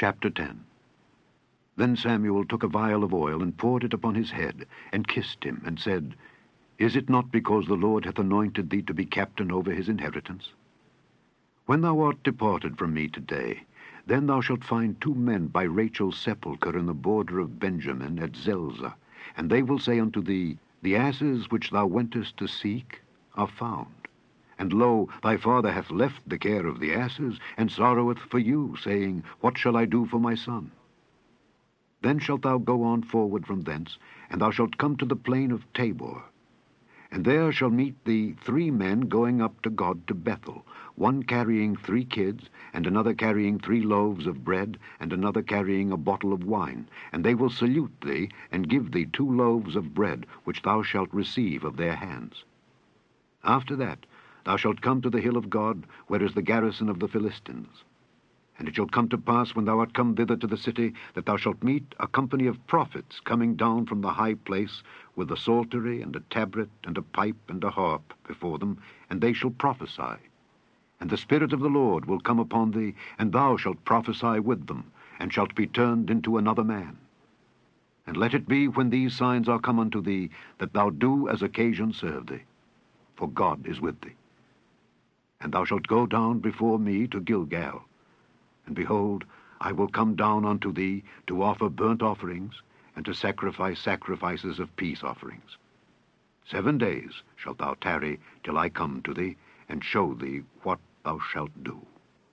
Chapter 10. Then Samuel took a vial of oil, and poured it upon his head, and kissed him, and said, Is it not because the Lord hath anointed thee to be captain over his inheritance? When thou art departed from me today, then thou shalt find 2 men by Rachel's sepulchre in the border of Benjamin at Zelzah, and they will say unto thee, The asses which thou wentest to seek are found. And lo, thy father hath left the care of the asses, and sorroweth for you, saying, What shall I do for my son? Then shalt thou go on forward from thence, and thou shalt come to the plain of Tabor. And there shall meet thee 3 men going up to God to Bethel, one carrying 3 kids, and another carrying 3 loaves of bread, and another carrying a bottle of wine. And they will salute thee, and give thee 2 loaves of bread, which thou shalt receive of their hands. After that thou shalt come to the hill of God, where is the garrison of the Philistines. And it shall come to pass, when thou art come thither to the city, that thou shalt meet a company of prophets coming down from the high place, with a psaltery, and a tabret, and a pipe, and a harp before them, and they shall prophesy. And the Spirit of the Lord will come upon thee, and thou shalt prophesy with them, and shalt be turned into another man. And let it be, when these signs are come unto thee, that thou do as occasion serve thee, for God is with thee. And thou shalt go down before me to Gilgal. And behold, I will come down unto thee to offer burnt offerings, and to sacrifice sacrifices of peace offerings. 7 days shalt thou tarry till I come to thee, and show thee what thou shalt do.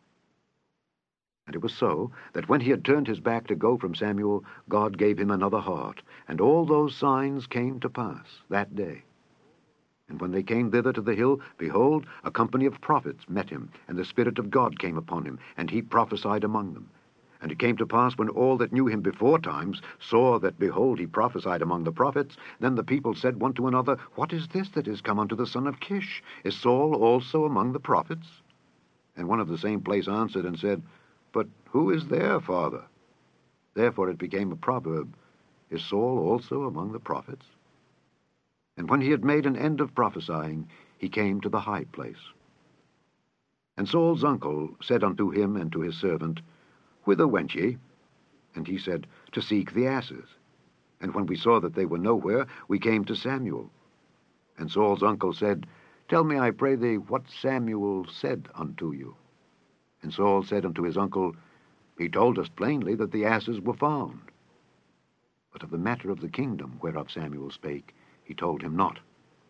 And it was so, that when he had turned his back to go from Samuel, God gave him another heart, and all those signs came to pass that day. And when they came thither to the hill, behold, a company of prophets met him, and the Spirit of God came upon him, and he prophesied among them. And it came to pass, when all that knew him before times saw that, behold, he prophesied among the prophets, then the people said one to another, What is this that is come unto the son of Kish? Is Saul also among the prophets? And one of the same place answered and said, But who is their father? Therefore it became a proverb, Is Saul also among the prophets? And when he had made an end of prophesying, he came to the high place. And Saul's uncle said unto him and to his servant, Whither went ye? And he said, To seek the asses. And when we saw that they were nowhere, we came to Samuel. And Saul's uncle said, Tell me, I pray thee, what Samuel said unto you. And Saul said unto his uncle, He told us plainly that the asses were found. But of the matter of the kingdom whereof Samuel spake, he told him not.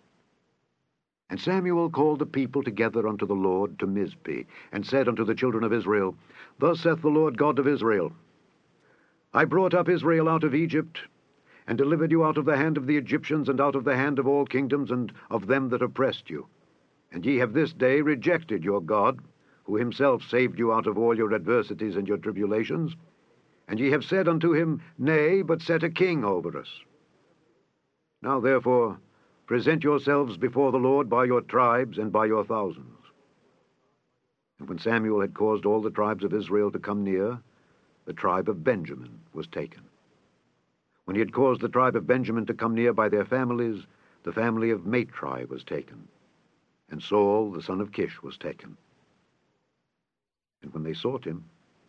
And Samuel called the people together unto the Lord to Mizpeh, and said unto the children of Israel, Thus saith the Lord God of Israel, I brought up Israel out of Egypt, and delivered you out of the hand of the Egyptians, and out of the hand of all kingdoms, and of them that oppressed you. And ye have this day rejected your God, who himself saved you out of all your adversities and your tribulations. And ye have said unto him, Nay, but set a king over us. Now therefore present yourselves before the Lord by your tribes and by your thousands. And when Samuel had caused all the tribes of Israel to come near, the tribe of Benjamin was taken. When he had caused the tribe of Benjamin to come near by their families, the family of Matri was taken, and Saul the son of Kish was taken. And when they sought him,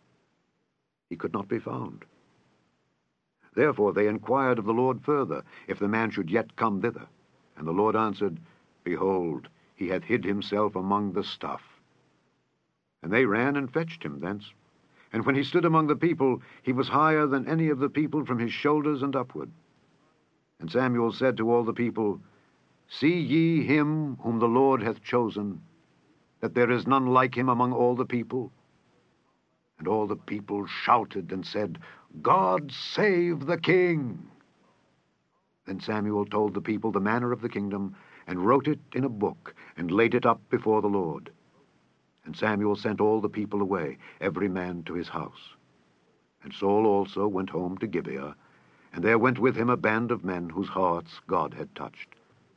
he could not be found. Therefore they inquired of the Lord further, if the man should yet come thither. And the Lord answered, Behold, he hath hid himself among the stuff. And they ran and fetched him thence. And when he stood among the people, he was higher than any of the people from his shoulders and upward. And Samuel said to all the people, See ye him whom the Lord hath chosen, that there is none like him among all the people? And all the people shouted and said, God save the king. Then Samuel told the people the manner of the kingdom, and wrote it in a book, and laid it up before the Lord. And Samuel sent all the people away, every man to his house. And Saul also went home to Gibeah, and there went with him a band of men whose hearts God had touched.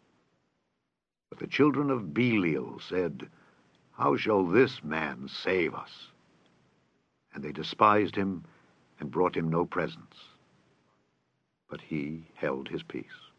But the children of Belial said, How shall this man save us? And they despised him, and brought him no presents. But he held his peace.